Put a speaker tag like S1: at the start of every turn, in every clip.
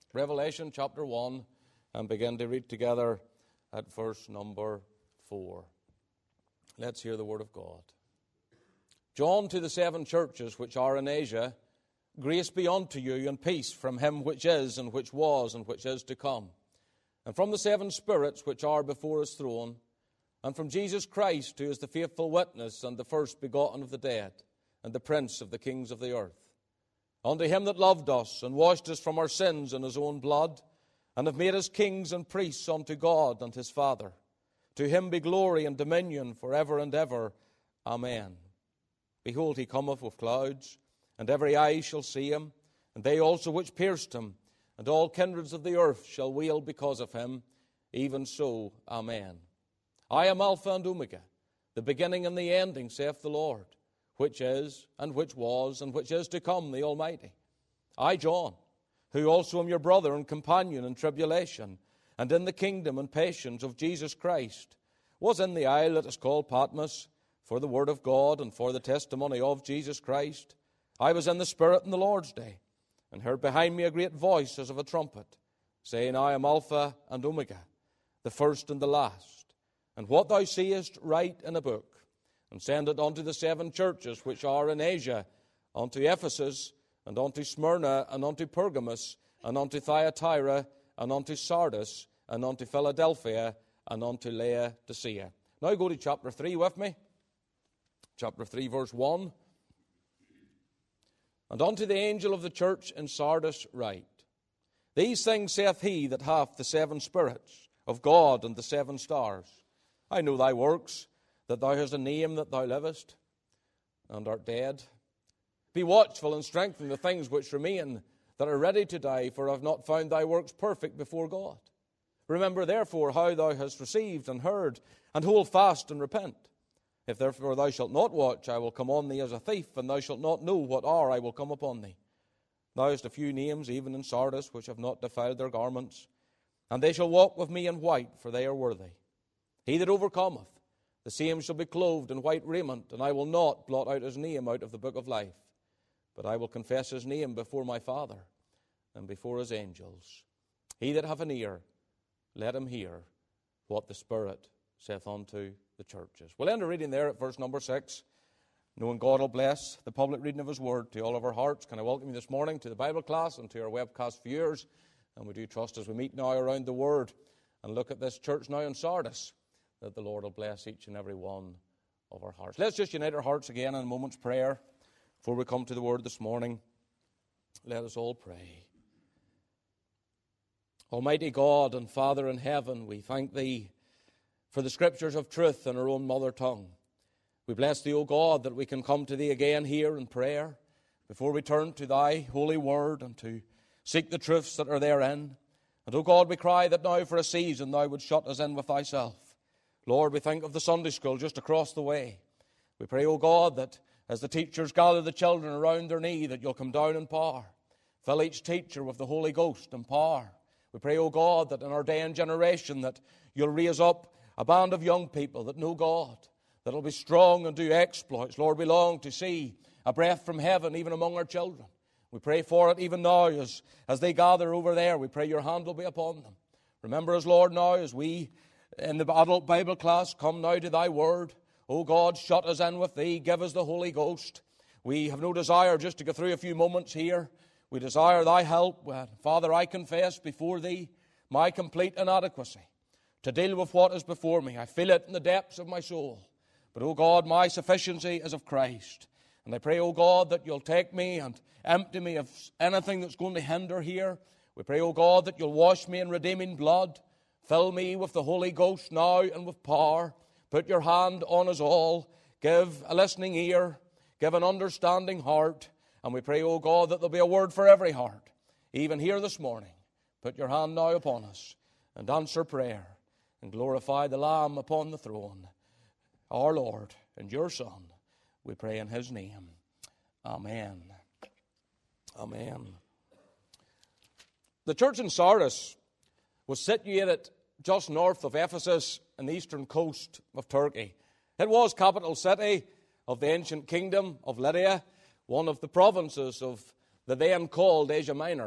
S1: Revelation chapter 1, and begin to read together at verse number 4. Let's hear the word of God. John, to the 7 churches which are in Asia, grace be unto you and peace from him which is, and which was, and which is to come, and from the 7 spirits which are before his throne, and from Jesus Christ, who is the faithful witness and the first begotten of the dead, and the prince of the kings of the earth. Unto him that loved us and washed us from our sins in his own blood, and have made us kings and priests unto God and his Father. To him be glory and dominion for ever and ever. Amen. Behold, he cometh with clouds, and every eye shall see him, and they also which pierced him, and all kindreds of the earth shall wail because of him. Even so, Amen. I am Alpha and Omega, the beginning and the ending, saith the Lord, which is, and which was, and which is to come, the Almighty. I, John, who also am your brother and companion in tribulation, and in the kingdom and patience of Jesus Christ, was in the isle that is called Patmos, for the word of God and for the testimony of Jesus Christ. I was in the Spirit in the Lord's day, and heard behind me a great voice as of a trumpet, saying, I am Alpha and Omega, the first and the last. And what thou seest, write in a book, and send it unto the 7 churches which are in Asia, unto Ephesus, and unto Smyrna, and unto Pergamos, and unto Thyatira, and unto Sardis, and unto Philadelphia, and unto Laodicea. Now go to chapter 3 with me. Chapter 3, verse 1. And unto the angel of the church in Sardis write, These things saith he that hath the 7 spirits of God and the 7 stars. I know thy works, that thou hast a name that thou livest, and art dead. Be watchful and strengthen the things which remain, that are ready to die, for I have not found thy works perfect before God. Remember therefore how thou hast received and heard, and hold fast and repent. If therefore thou shalt not watch, I will come on thee as a thief, and thou shalt not know what hour I will come upon thee. Thou hast a few names, even in Sardis, which have not defiled their garments, and they shall walk with me in white, for they are worthy. He that overcometh, the same shall be clothed in white raiment, and I will not blot out his name out of the book of life, but I will confess his name before my Father and before his angels. He that hath an ear, let him hear what the Spirit saith unto the churches. We'll end the reading there at verse number 6, knowing God will bless the public reading of his word to all of our hearts. Can I welcome you this morning to the Bible class and to our webcast viewers? And we do trust as we meet now around the word and look at this church now in Sardis, that the Lord will bless each and every one of our hearts. Let's just unite our hearts again in a moment's prayer before we come to the word this morning. Let us all pray. Almighty God and Father in heaven, we thank thee for the scriptures of truth in our own mother tongue. We bless thee, O God, that we can come to thee again here in prayer before we turn to thy holy word and to seek the truths that are therein. And, O God, we cry that now for a season thou would shut us in with thyself. Lord, we think of the Sunday school just across the way. We pray, O God, that as the teachers gather the children around their knee, that you'll come down in power. Fill each teacher with the Holy Ghost and power. We pray, O God, that in our day and generation that you'll raise up a band of young people that know God, that will be strong and do exploits. Lord, we long to see a breath from heaven even among our children. We pray for it even now as they gather over there. We pray your hand will be upon them. Remember us, Lord, now as we in the adult Bible class come now to thy word. O God, shut us in with thee. Give us the Holy Ghost. We have no desire just to go through a few moments here. We desire thy help. Father, I confess before thee my complete inadequacy to deal with what is before me. I feel it in the depths of my soul. But, O God, my sufficiency is of Christ. And I pray, O God, that you'll take me and empty me of anything that's going to hinder here. We pray, O God, that you'll wash me in redeeming blood. Fill me with the Holy Ghost now and with power. Put your hand on us all. Give a listening ear. Give an understanding heart. And we pray, O God, that there'll be a word for every heart. Even here this morning, put your hand now upon us and answer prayer and glorify the Lamb upon the throne, our Lord and your Son. We pray in his name. Amen. Amen. The church in Sardis was situated just north of Ephesus on the eastern coast of Turkey. It was capital city of the ancient kingdom of Lydia, one of the provinces of the then called Asia Minor.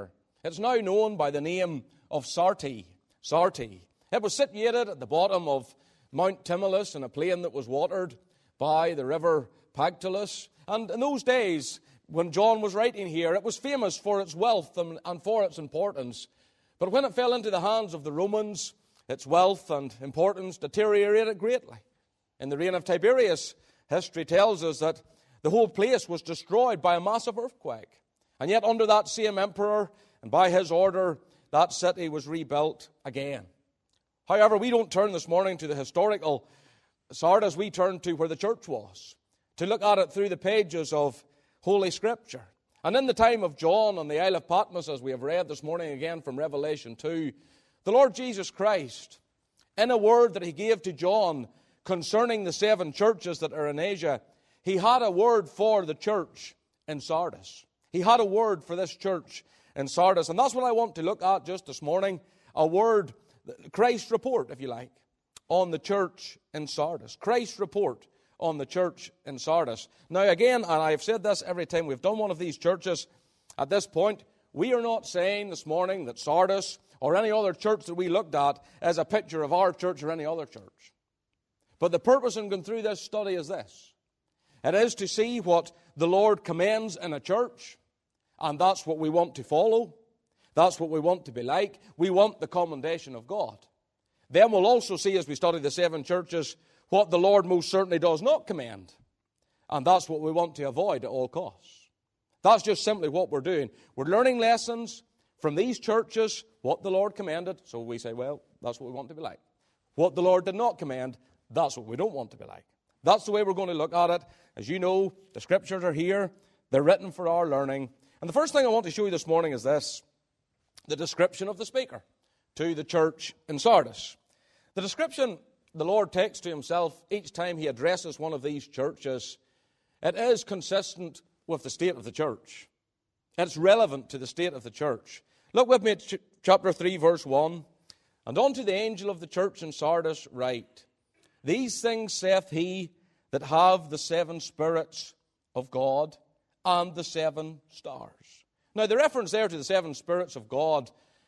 S1: It's now known by the name of Sarti. Sarti. It was situated at the bottom of Mount Tmolus in a plain that was watered by the river Pactolus. And in those days, when John was writing here, it was famous for its wealth and for its importance. But when it fell into the hands of the Romans, its wealth and importance deteriorated greatly. In the reign of Tiberius, history tells us that the whole place was destroyed by a massive earthquake. And yet under that same emperor, and by his order, that city was rebuilt again. However, we don't turn this morning to the historical Sardis. We turn to where the church was, to look at it through the pages of Holy Scripture. And in the time of John on the Isle of Patmos, as we have read this morning again from Revelation 2, the Lord Jesus Christ, in a word that he gave to John concerning the 7 churches that are in Asia, he had a word for the church in Sardis. He had a word for this church in Sardis. And that's what I want to look at just this morning, a word, Christ's report, if you like, on the church in Sardis. Christ's report on the church in Sardis. Now again, and I've said this every time we've done one of these churches, at this point, we are not saying this morning that Sardis or any other church that we looked at is a picture of our church or any other church. But the purpose in going through this study is this. It is to see what the Lord commends in a church, and that's what we want to follow. That's what we want to be like. We want the commendation of God. Then we'll also see, as we study the 7 churches, what the Lord most certainly does not commend. And that's what we want to avoid at all costs. That's just simply what we're doing. We're learning lessons from these churches, what the Lord commended. So we say, well, that's what we want to be like. What the Lord did not commend, that's what we don't want to be like. That's the way we're going to look at it. As you know, the Scriptures are here. They're written for our learning. And the first thing I want to show you this morning is this, the description of the speaker to the church in Sardis. The description the Lord takes to himself each time he addresses one of these churches, it is consistent with the state of the church. It's relevant to the state of the church. Look with me at chapter 3, verse 1. And unto the angel of the church in Sardis write, These things saith he that have the 7 spirits of God and the 7 stars. Now the reference there to the 7 spirits of God,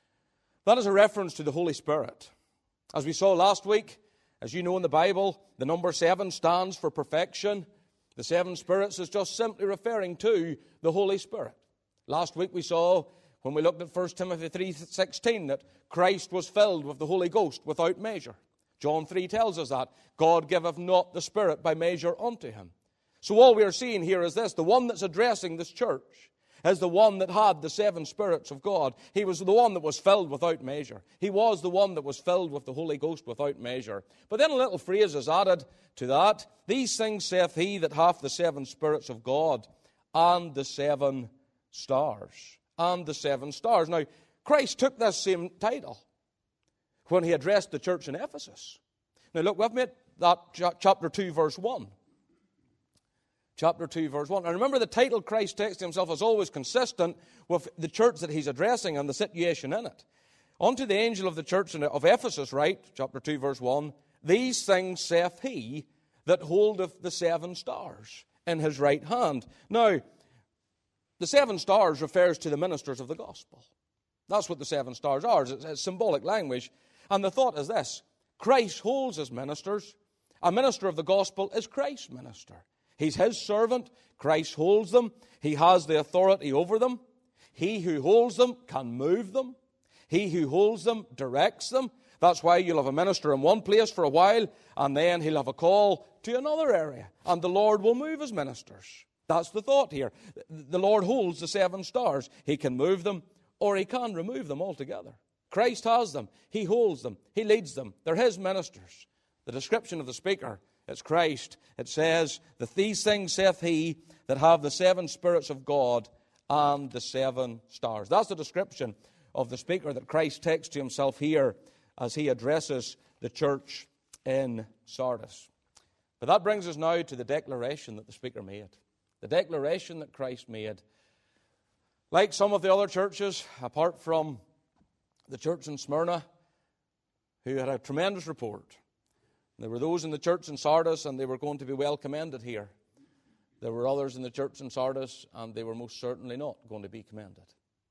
S1: that is a reference to the Holy Spirit. As we saw last week, as you know in the Bible, the number 7 stands for perfection. The 7 spirits is just simply referring to the Holy Spirit. Last week we saw, when we looked at 1 Timothy 3:16, that Christ was filled with the Holy Ghost without measure. John 3 tells us that. God giveth not the Spirit by measure unto him. So all we are seeing here is this. The one that's addressing this church is the one that had the 7 spirits of God. He was the one that was filled without measure. He was the one that was filled with the Holy Ghost without measure. But then a little phrase is added to that. These things saith he that hath the 7 spirits of God and the 7 stars. And the 7 stars. Now, Christ took this same title when he addressed the church in Ephesus. Now look with me at that chapter 2, verse 1. Chapter 2, verse 1. And remember, the title Christ takes to himself is always consistent with the church that he's addressing and the situation in it. Unto the angel of the church of Ephesus write, chapter 2, verse 1, These things saith he that holdeth the 7 stars in his right hand. Now, the 7 stars refers to the ministers of the gospel. That's what the 7 stars are. It's symbolic language. And the thought is this. Christ holds his ministers. A minister of the gospel is Christ's minister. He's his servant. Christ holds them. He has the authority over them. He who holds them can move them. He who holds them directs them. That's why you'll have a minister in one place for a while, and then he'll have a call to another area, and the Lord will move his ministers. That's the thought here. The Lord holds the 7 stars. He can move them, or he can remove them altogether. Christ has them. He holds them. He leads them. They're his ministers. The description of the speaker, it's Christ. It says that these things saith he that have the 7 spirits of God and the 7 stars. That's the description of the speaker that Christ takes to himself here as he addresses the church in Sardis. But that brings us now to the declaration that the speaker made. The declaration that Christ made. Like some of the other churches, apart from the church in Smyrna, who had a tremendous report. There were those in the church in Sardis, and they were going to be well commended here. There were others in the church in Sardis, and they were most certainly not going to be commended.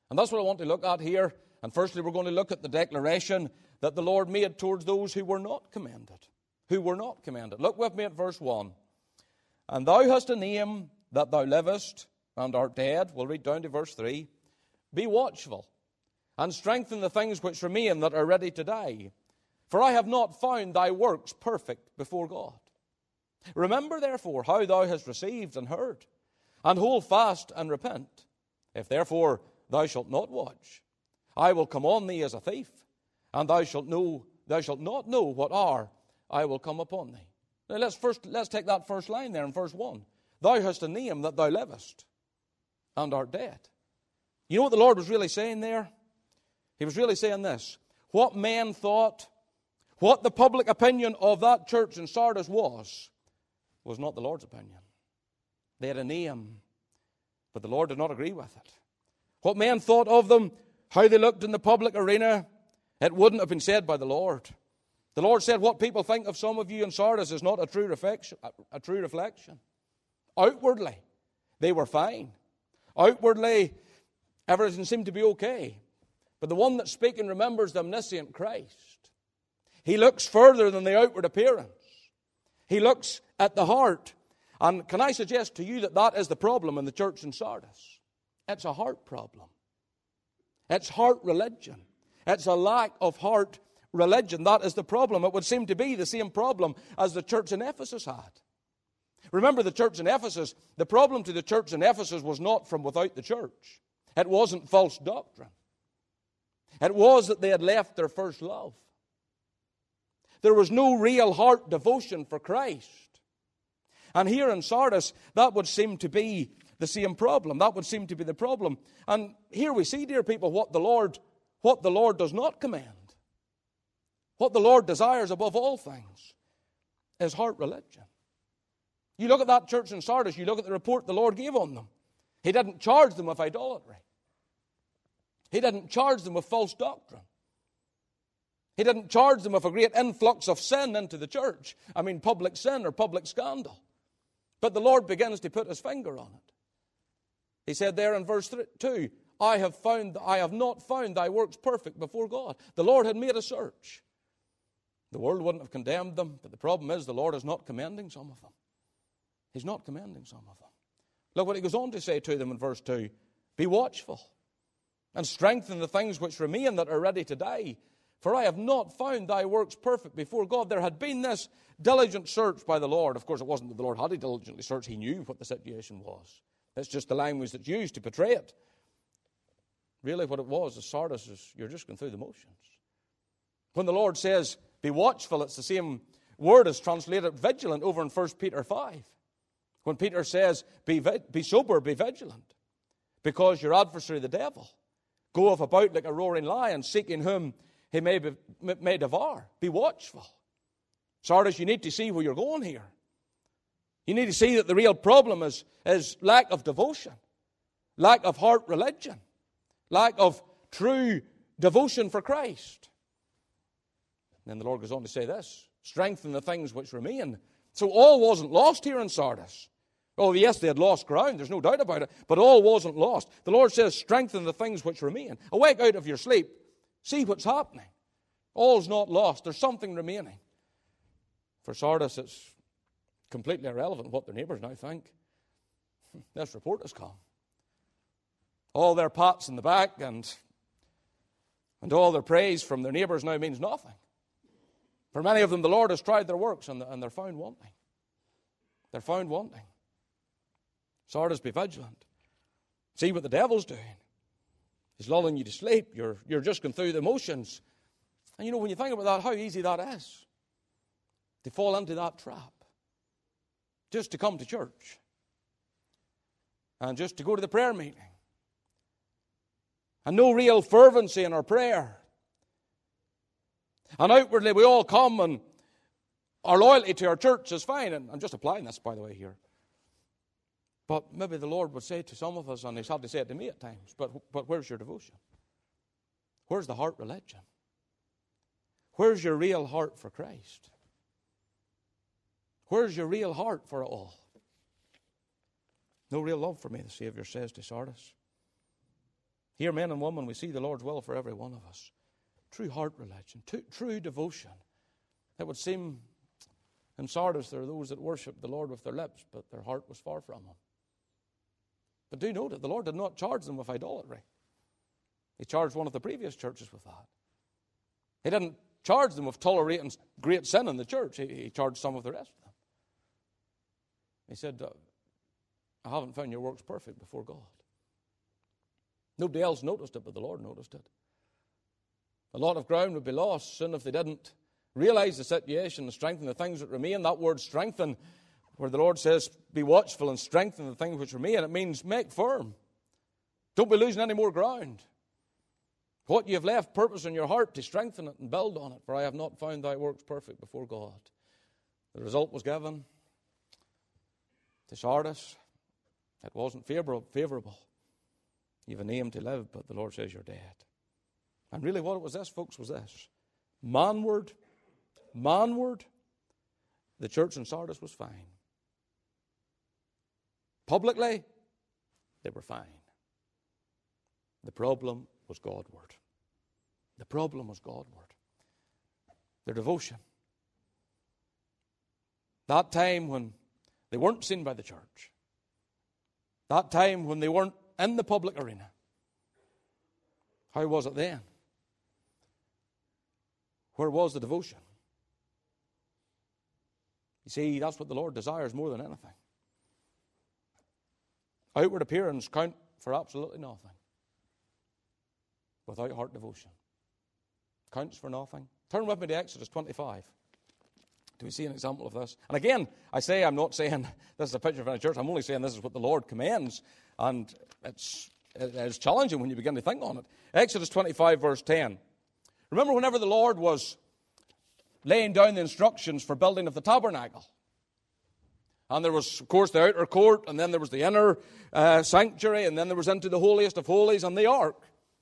S1: And that's what I want to look at here. And firstly, we're going to look at the declaration that the Lord made towards those who were not commended. Who were not commended. Look with me at verse 1. And thou hast a name that thou livest and art dead. We'll read down to verse 3. Be watchful and strengthen the things which remain that are ready to die. For I have not found thy works perfect before God. Remember therefore how thou hast received and heard, and hold fast and repent. If therefore thou shalt not watch, I will come on thee as a thief, and thou shalt not know what hour I will come upon thee. Now let's take that first line there in verse 1. Thou hast a name that thou livest and art dead. You know what the Lord was really saying there? He was really saying this. What men thought, what the public opinion of that church in Sardis was not the Lord's opinion. They had a name, but the Lord did not agree with it. What men thought of them, how they looked in the public arena, it wouldn't have been said by the Lord. The Lord said, what people think of some of you in Sardis is not a true reflection. Outwardly, they were fine. Outwardly, everything seemed to be okay. But the one that's speaking remembers the omniscient Christ. He looks further than the outward appearance. He looks at the heart. And can I suggest to you that that is the problem in the church in Sardis? It's a heart problem. It's heart religion. It's a lack of heart religion. That is the problem. It would seem to be the same problem as the church in Ephesus had. Remember the church in Ephesus, the problem to the church in Ephesus was not from without the church. It wasn't false doctrine. It was that they had left their first love. There was no real heart devotion for Christ. And here in Sardis, that would seem to be the same problem. That would seem to be the problem. And here we see, dear people, what the Lord does not command. What the Lord desires above all things is heart religion. You look at that church in Sardis, you look at the report the Lord gave on them. He didn't charge them with idolatry. He didn't charge them with false doctrine. He didn't charge them with a great influx of sin into the church. I mean, public sin or public scandal. But the Lord begins to put his finger on it. He said there in verse 2, I have not found thy works perfect before God. The Lord had made a search. The world wouldn't have condemned them, but the problem is the Lord is not commending some of them. He's not commending some of them. Look what he goes on to say to them in verse 2. Be watchful and strengthen the things which remain that are ready to die. For I have not found thy works perfect before God. There had been this diligent search by the Lord. Of course, it wasn't that the Lord had to diligently search. He knew what the situation was. That's just the language that's used to portray it. Really what it was, the Sardis is, you're just going through the motions. When the Lord says, be watchful, it's the same word as translated vigilant over in 1 Peter 5. When Peter says, be sober, be vigilant, because your adversary, the devil, goeth about like a roaring lion, seeking whom he may devour. Be watchful. Sardis, you need to see where you're going here. You need to see that the real problem is lack of devotion, lack of heart religion, lack of true devotion for Christ. And then the Lord goes on to say this, strengthen the things which remain. So all wasn't lost here in Sardis. Oh, yes, they had lost ground, there's no doubt about it, but all wasn't lost. The Lord says, strengthen the things which remain. Awake out of your sleep. See what's happening. All's not lost. There's something remaining. For Sardis, it's completely irrelevant what their neighbours now think. This report has come. All their pats in the back and all their praise from their neighbours now means nothing. For many of them, the Lord has tried their works and they're found wanting. They're found wanting. Sardis, be vigilant. See what the devil's doing. He's lulling you to sleep. You're just going through the motions. And you know, when you think about that, how easy that is to fall into that trap. Just to come to church. And just to go to the prayer meeting. And no real fervency in our prayer. And outwardly we all come and our loyalty to our church is fine. And I'm just applying this, by the way, here. But maybe the Lord would say to some of us, and he's had to say it to me at times, but where's your devotion? Where's the heart religion? Where's your real heart for Christ? Where's your real heart for it all? No real love for me, the Savior says to Sardis. Here, men and women, we see the Lord's will for every one of us. True heart religion, true devotion. It would seem in Sardis there are those that worship the Lord with their lips, but their heart was far from Him. But do note that the Lord did not charge them with idolatry. He charged one of the previous churches with that. He didn't charge them with tolerating great sin in the church. He charged some of the rest of them. He said, I haven't found your works perfect before God. Nobody else noticed it, but the Lord noticed it. A lot of ground would be lost soon if they didn't realize the situation and strengthen the things that remain. That word strengthen, where the Lord says, be watchful and strengthen the things which remain, it means make firm. Don't be losing any more ground. What you have left, purpose in your heart to strengthen it and build on it. For I have not found thy works perfect before God. The result was given to Sardis. It wasn't favorable. You have a name to live, but the Lord says you're dead. And really what it was this, folks, was this. Manward, the church in Sardis was fine. Publicly, they were fine. The problem was Godward. The problem was Godward. Their devotion. That time when they weren't seen by the church. That time when they weren't in the public arena. How was it then? Where was the devotion? You see, that's what the Lord desires more than anything. Outward appearance count for absolutely nothing without heart devotion. Counts for nothing. Turn with me to Exodus 25. Do we see an example of this? And again, I'm not saying this is a picture of a church. I'm only saying this is what the Lord commands. And it's challenging when you begin to think on it. Exodus 25, verse 10. Remember whenever the Lord was laying down the instructions for building of the tabernacle. And there was, of course, the outer court, and then there was the inner sanctuary, and then there was into the holiest of holies and the ark.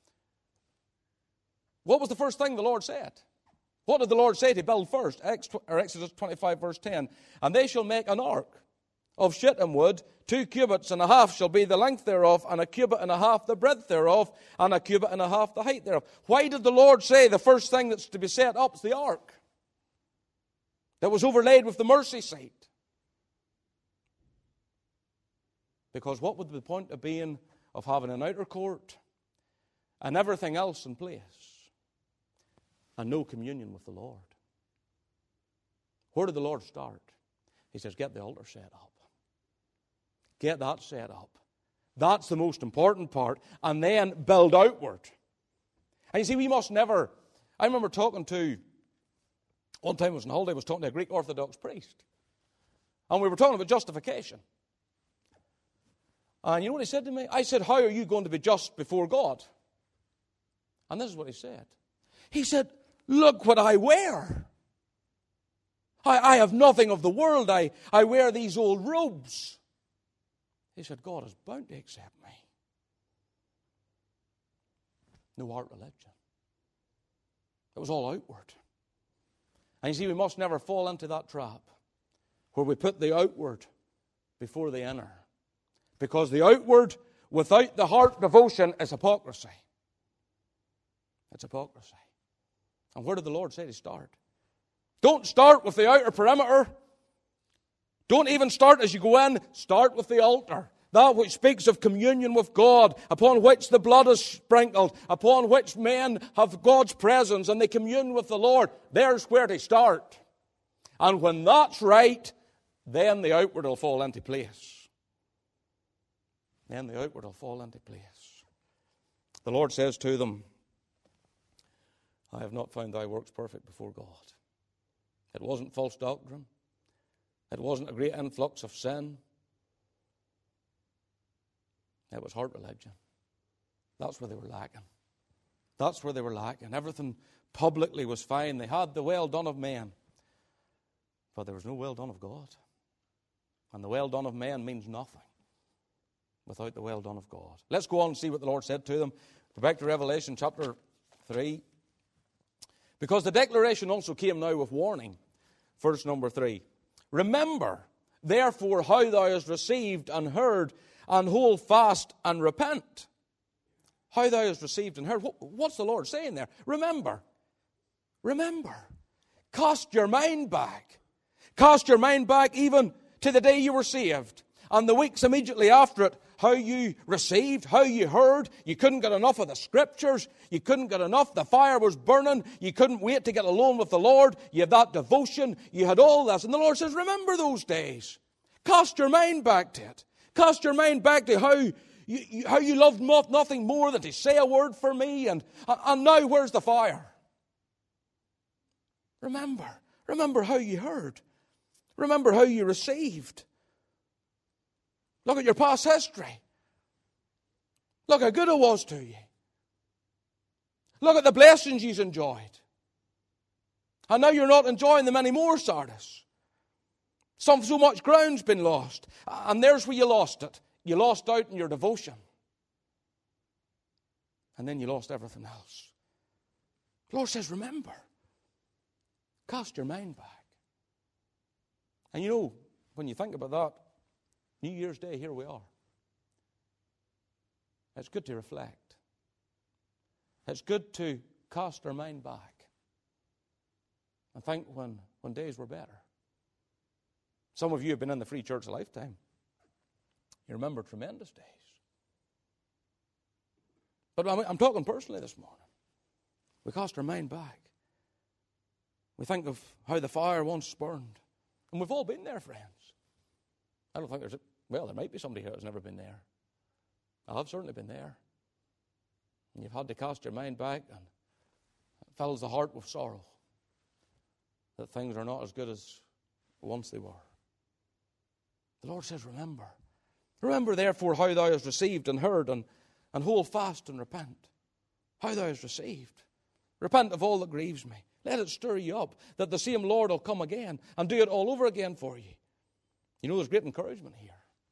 S1: What was the first thing the Lord said? What did the Lord say to build first? Exodus 25, verse 10. And they shall make an ark of shittim wood, 2 cubits and a half shall be the length thereof, and a cubit and a half the breadth thereof, and a cubit and a half the height thereof. Why did the Lord say the first thing that's to be set up is the ark that was overlaid with the mercy seat? Because what would the point of having an outer court and everything else in place and no communion with the Lord? Where did the Lord start? He says, get the altar set up. Get that set up. That's the most important part. And then build outward. And you see, we must never... I remember talking to... One time I was on holiday, I was talking to a Greek Orthodox priest. And we were talking about justification. And you know what he said to me? I said, how are you going to be just before God? And this is what he said. He said, look what I wear. I have nothing of the world. I wear these old robes. He said, God is bound to accept me. No heart religion. It was all outward. And you see, we must never fall into that trap where we put the outward before the inner. Because the outward without the heart devotion is hypocrisy. It's hypocrisy. And where did the Lord say to start? Don't start with the outer perimeter. Don't even start as you go in. Start with the altar. That which speaks of communion with God, upon which the blood is sprinkled, upon which men have God's presence and they commune with the Lord. There's where to start. And when that's right, then the outward will fall into place. Then the outward will fall into place. The Lord says to them, I have not found thy works perfect before God. It wasn't false doctrine. It wasn't a great influx of sin. It was heart religion. That's where they were lacking. That's where they were lacking. Everything publicly was fine. They had the well done of men. But there was no well done of God. And the well done of men means nothing without the well done of God. Let's go on and see what the Lord said to them. Go back to Revelation chapter 3. Because the declaration also came now with warning. Verse number 3. Remember, therefore, how thou hast received and heard, and hold fast and repent. how thou hast received and heard. What's the Lord saying there? Remember. Remember. Cast your mind back. Cast your mind back even to the day you were saved. And the weeks immediately after it, how you received, how you heard. You couldn't get enough of the Scriptures. You couldn't get enough. The fire was burning. You couldn't wait to get alone with the Lord. You had that devotion. You had all this. And the Lord says, remember those days. Cast your mind back to it. Cast your mind back to how you loved nothing more than to say a word for me. And now where's the fire? Remember. Remember how you heard. Remember how you received. Look at your past history. Look how good it was to you. Look at the blessings you've enjoyed. And now you're not enjoying them anymore, Sardis. So much ground's been lost. And there's where you lost it. You lost out in your devotion. And then you lost everything else. The Lord says, remember. Cast your mind back. And you know, when you think about that, New Year's Day, here we are. It's good to reflect. It's good to cast our mind back and think when days were better. Some of you have been in the free church a lifetime. You remember tremendous days. But I'm talking personally this morning. We cast our mind back. We think of how the fire once burned. And we've all been there, friends. I don't think there might be somebody here who's never been there. I've certainly been there. And you've had to cast your mind back, and it fills the heart with sorrow that things are not as good as once they were. The Lord says, remember. Remember, therefore, how thou hast received and heard, and hold fast and repent. How thou hast received. Repent of all that grieves me. Let it stir you up, that the same Lord will come again and do it all over again for you. You know, there's great encouragement here.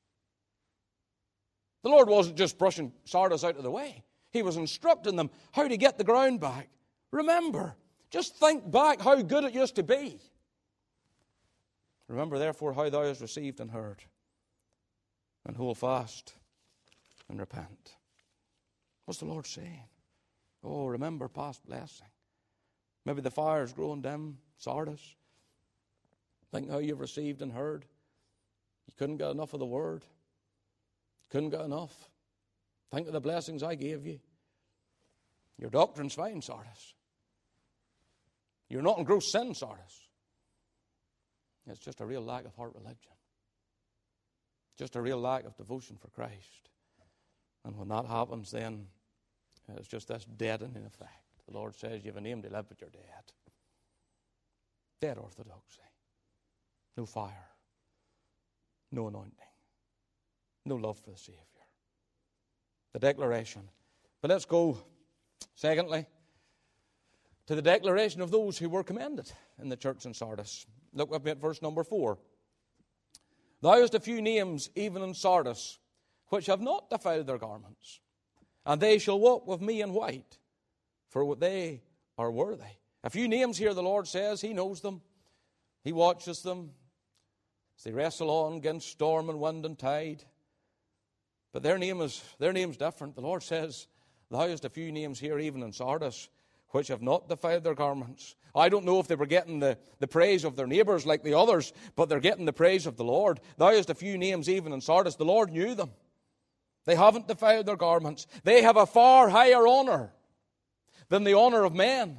S1: The Lord wasn't just brushing Sardis out of the way. He was instructing them how to get the ground back. Remember, just think back how good it used to be. Remember, therefore, how thou hast received and heard, and hold fast and repent. What's the Lord saying? Oh, remember past blessing. Maybe the fire's growing dim, Sardis. Think how you've received and heard. You couldn't get enough of the word. Couldn't get enough. Think of the blessings I gave you. Your doctrine's fine, Sardis. You're not in gross sin, Sardis. It's just a real lack of heart religion. Just a real lack of devotion for Christ. And when that happens, then it's just this deadening effect. The Lord says you have a name to live, but you're dead. Dead orthodoxy. No fire. No anointing. No love for the Savior. The declaration. But let's go, secondly, to the declaration of those who were commended in the church in Sardis. Look with me at verse number 4. Thou hast a few names even in Sardis, which have not defiled their garments, and they shall walk with me in white, for they are worthy. A few names here, the Lord says, He knows them. He watches them as they wrestle on against storm and wind and tide. But their name's different. The Lord says, Thou hast a few names here, even in Sardis, which have not defiled their garments. I don't know if they were getting the praise of their neighbours like the others, but they're getting the praise of the Lord. Thou hast a few names even in Sardis. The Lord knew them. They haven't defiled their garments. They have a far higher honour than the honour of men.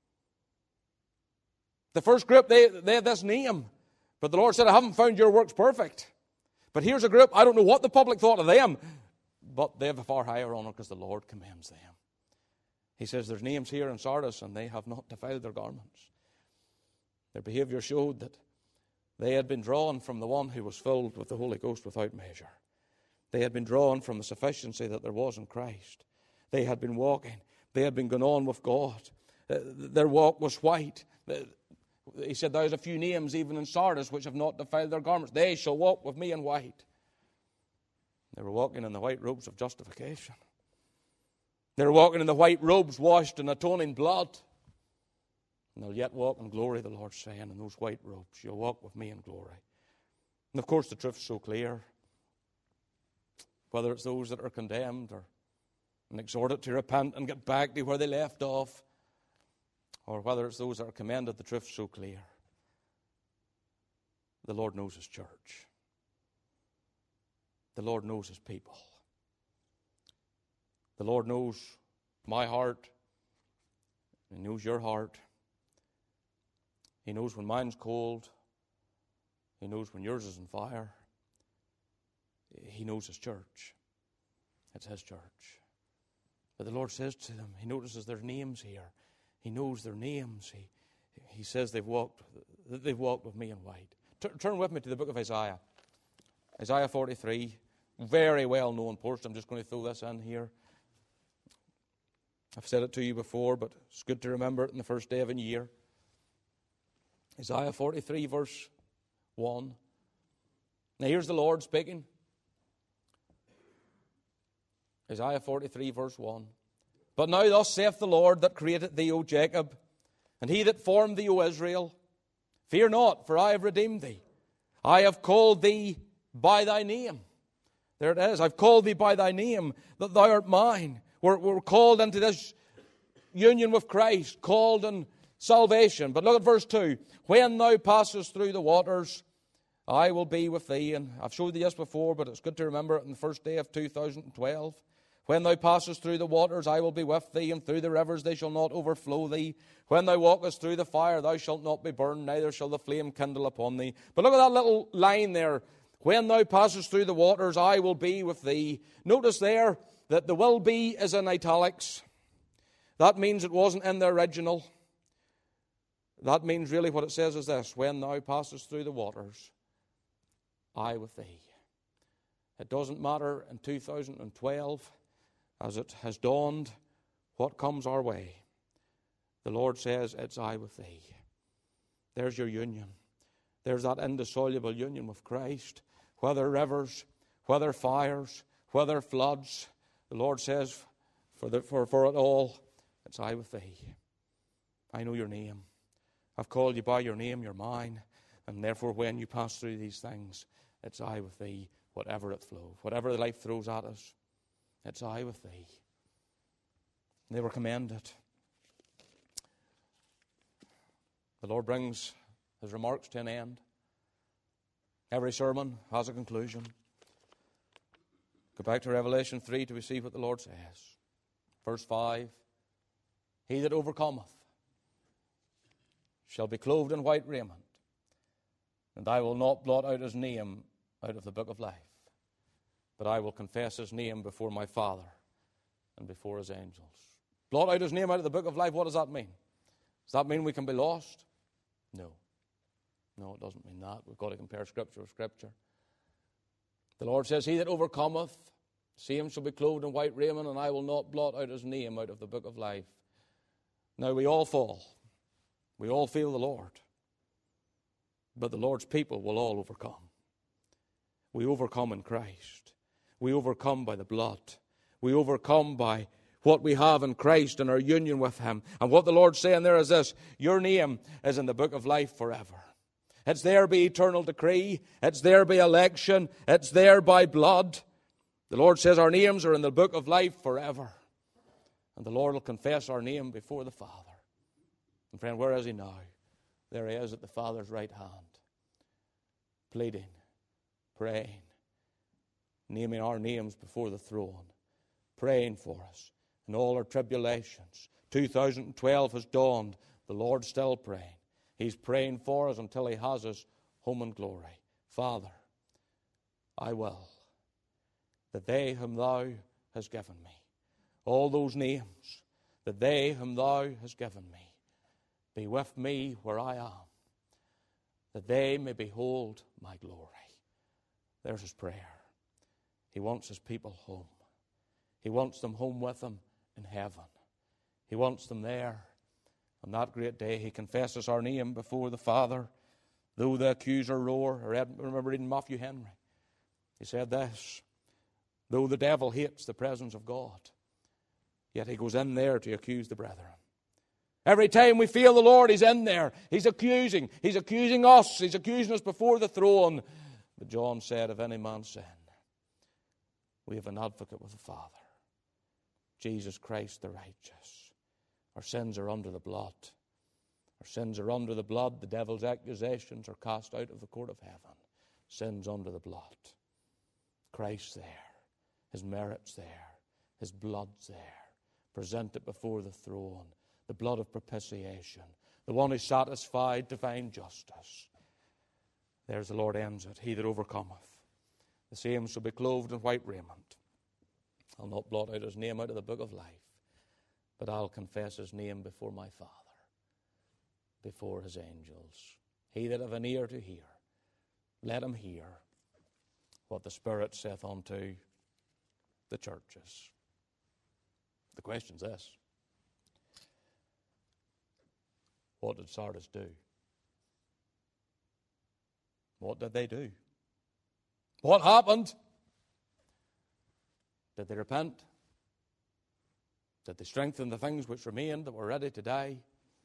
S1: The first group, they had this name, but the Lord said, I haven't found your works perfect. But here's a group, I don't know what the public thought of them, but they have a far higher honour because the Lord commends them. He says there's names here in Sardis and they have not defiled their garments. Their behaviour showed that they had been drawn from the one who was filled with the Holy Ghost without measure. They had been drawn from the sufficiency that there was in Christ. They had been walking. They had been going on with God. Their walk was white. He said, there's a few names even in Sardis which have not defiled their garments. They shall walk with me in white. They were walking in the white robes of justification. They were walking in the white robes washed in atoning blood. And they'll yet walk in glory, the Lord's saying, in those white robes. You'll walk with me in glory. And of course the truth's so clear. Whether it's those that are condemned or and exhort it to repent and get back to where they left off, or whether it's those that are commended the truth so clear. The Lord knows His church. The Lord knows His people. The Lord knows my heart. He knows your heart. He knows when mine's cold. He knows when yours is on fire. He knows His church. It's His church. But the Lord says to them, He notices their names here. He knows their names. He says they've walked with me in white. Turn with me to the book of Isaiah. Isaiah 43, very well-known portion. I'm just going to throw this in here. I've said it to you before, but it's good to remember it in the first day of a year. Isaiah 43, verse 1. Now here's the Lord speaking. Isaiah 43, verse 1. But now thus saith the Lord that created thee, O Jacob, and He that formed thee, O Israel, fear not, for I have redeemed thee. I have called thee by thy name. There it is. I've called thee by thy name, that thou art mine. We're called into this union with Christ, called in salvation. But look at verse 2. When thou passest through the waters, I will be with thee. And I've showed you this before, but it's good to remember it on the first day of 2012. When thou passest through the waters, I will be with thee, and through the rivers they shall not overflow thee. When thou walkest through the fire, thou shalt not be burned, neither shall the flame kindle upon thee. But look at that little line there. When thou passest through the waters, I will be with thee. Notice there that the will be is in italics. That means it wasn't in the original. That means really what it says is this: when thou passest through the waters, I with thee. It doesn't matter in 2012, as it has dawned, what comes our way. The Lord says, it's I with thee. There's your union. There's that indissoluble union with Christ. Whether rivers, whether fires, whether floods, the Lord says, for it all, it's I with thee. I know your name. I've called you by your name, you're mine. And therefore, when you pass through these things, it's I with thee, whatever it flows, whatever life throws at us, it's I with thee. They were commended. The Lord brings His remarks to an end. Every sermon has a conclusion. Go back to Revelation 3 to see what the Lord says. Verse 5, He that overcometh shall be clothed in white raiment, and I will not blot out his name out of the book of life, but I will confess his name before my Father and before His angels. Blot out his name out of the book of life, what does that mean? Does that mean we can be lost? No. No, it doesn't mean that. We've got to compare Scripture with Scripture. The Lord says, He that overcometh, same shall be clothed in white raiment, and I will not blot out his name out of the book of life. Now we all fall. We all fail the Lord. But the Lord's people will all overcome. We overcome in Christ. We overcome by the blood. We overcome by what we have in Christ and our union with Him. And what the Lord's saying there is this: your name is in the book of life forever. It's there by eternal decree. It's there by election. It's there by blood. The Lord says our names are in the book of life forever. And the Lord will confess our name before the Father. And friend, where is He now? There He is at the Father's right hand, pleading, praying, naming our names before the throne, praying for us in all our tribulations. 2012 has dawned. The Lord's still praying. He's praying for us until He has us home in glory. Father, I will that they whom Thou hast given me, all those names, that they whom Thou hast given me, be with me where I am, that they may behold my glory. There's His prayer. He wants His people home. He wants them home with Him in heaven. He wants them there. On that great day, He confesses our name before the Father. Though the accuser roar, I remember reading Matthew Henry. He said this: though the devil hates the presence of God, yet he goes in there to accuse the brethren. Every time we feel the Lord, He's in there. He's accusing. He's accusing us. He's accusing us before the throne. But John said, if any man sin, we have an advocate with the Father. Jesus Christ the righteous. Our sins are under the blood. Our sins are under the blood. The devil's accusations are cast out of the court of heaven. Sins under the blood. Christ's there. His merit's there. His blood's there. Present it before the throne. The blood of propitiation. The one who satisfied divine justice. There's the Lord ends it. He that overcometh, the same shall be clothed in white raiment. I'll not blot out his name out of the book of life, but I'll confess his name before my Father, before his angels. He that hath an ear to hear, let him hear what the Spirit saith unto the churches. The question's this: what did Sardis do? What did they do? What happened? Did they repent? Did they strengthen the things which remained that were ready to die?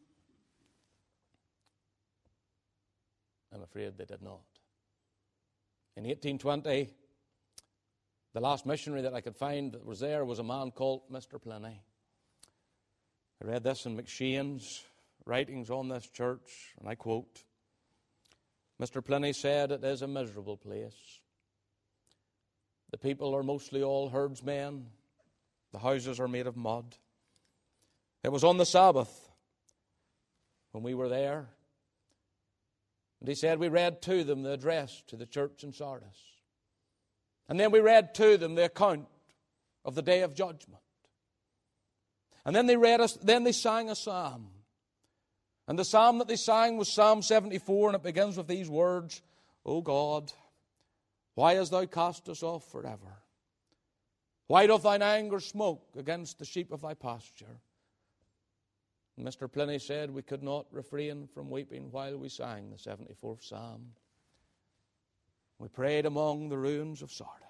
S1: I'm afraid they did not. In 1820, the last missionary that I could find that was there was a man called Mr. Pliny. I read this in McShane's writings on this church, and I quote, Mr. Pliny said, "It is a miserable place. The people are mostly all herdsmen. The houses are made of mud. It was on the Sabbath when we were there. And he said we read to them the address to the church in Sardis. And then we read to them the account of the day of judgment. And then they sang a psalm. And the psalm that they sang was Psalm 74, and it begins with these words, O God, why hast thou cast us off forever? Why doth thine anger smoke against the sheep of thy pasture? And Mr. Pliny said we could not refrain from weeping while we sang the 74th Psalm. We prayed among the ruins of Sardis.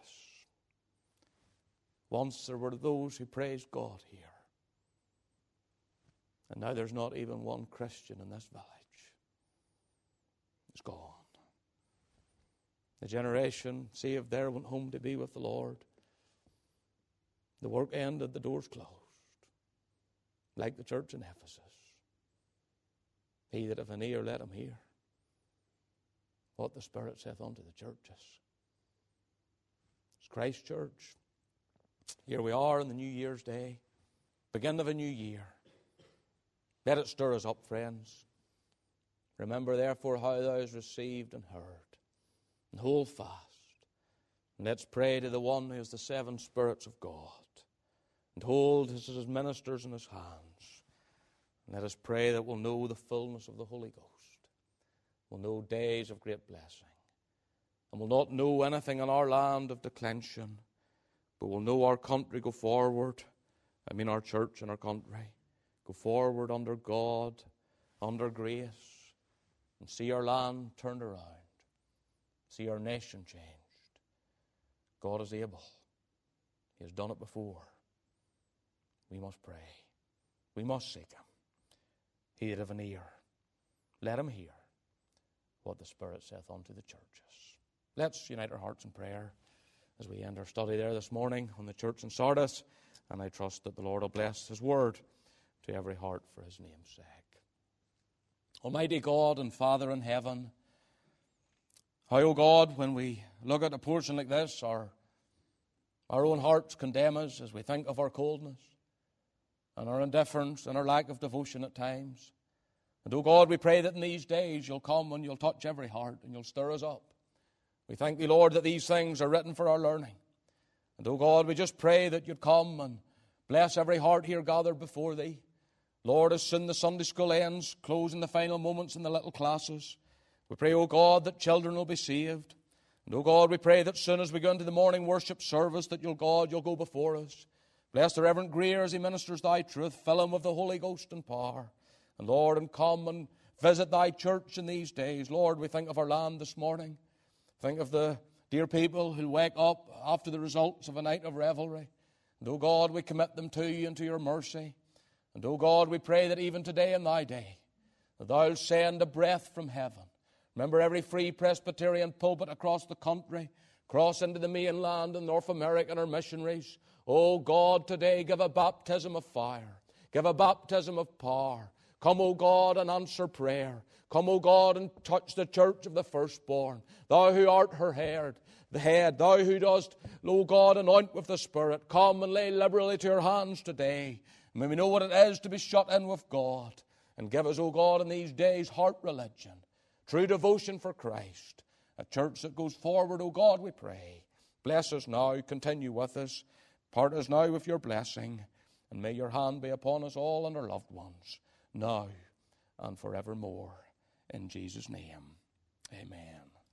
S1: Once there were those who praised God here. And now there's not even one Christian in this village. It's gone. The generation saved there went home to be with the Lord. The work ended, the doors closed. Like the church in Ephesus. He that hath an ear, let him hear what the Spirit saith unto the churches. It's Christ Church. Here we are on the New Year's Day, beginning of a new year. Let it stir us up, friends. Remember, therefore, how thou hast received and heard. And hold fast. And let's pray to the one who has the seven spirits of God. And hold his ministers in his hands. And let us pray that we'll know the fullness of the Holy Ghost. We'll know days of great blessing. And we'll not know anything in our land of declension. But we'll know our country go forward. I mean our church and our country. Go forward under God, under grace. And see our land turned around. See our nation changed. God is able. He has done it before. We must pray. We must seek him. He that hath an ear, let him hear what the Spirit saith unto the churches. Let's unite our hearts in prayer as we end our study there this morning on the church in Sardis. And I trust that the Lord will bless his word to every heart for his name's sake. Almighty God and Father in heaven, how, O God, when we look at a portion like this, our own hearts condemn us as we think of our coldness and our indifference and our lack of devotion at times. And, O God, we pray that in these days you'll come and you'll touch every heart and you'll stir us up. We thank thee, Lord, that these things are written for our learning. And, O God, we just pray that you'd come and bless every heart here gathered before thee. Lord, as soon the Sunday school ends, closing the final moments in the little classes, we pray, O God, that children will be saved. And, O God, we pray that soon as we go into the morning worship service, that you'll go before us. Bless the Reverend Greer as he ministers thy truth. Fill him with the Holy Ghost and power. And, Lord, and come and visit thy church in these days. Lord, we think of our land this morning. Think of the dear people who wake up after the results of a night of revelry. And, O God, we commit them to you and to your mercy. And, O God, we pray that even today in thy day, that thou wilt send a breath from heaven. Remember every free Presbyterian pulpit across the country, cross into the mainland and North America and our missionaries. Oh God, today give a baptism of fire. Give a baptism of power. Come, O God, and answer prayer. Come, O God, and touch the church of the firstborn. Thou who art her head, thou who dost, O God, anoint with the Spirit. Come and lay liberally to her hands today. May we know what it is to be shut in with God. And give us, O God, in these days, heart religion, true devotion for Christ. A church that goes forward, O God, we pray. Bless us now, continue with us. Part us now with your blessing. And may your hand be upon us all and our loved ones, now and forevermore. In Jesus' name, amen.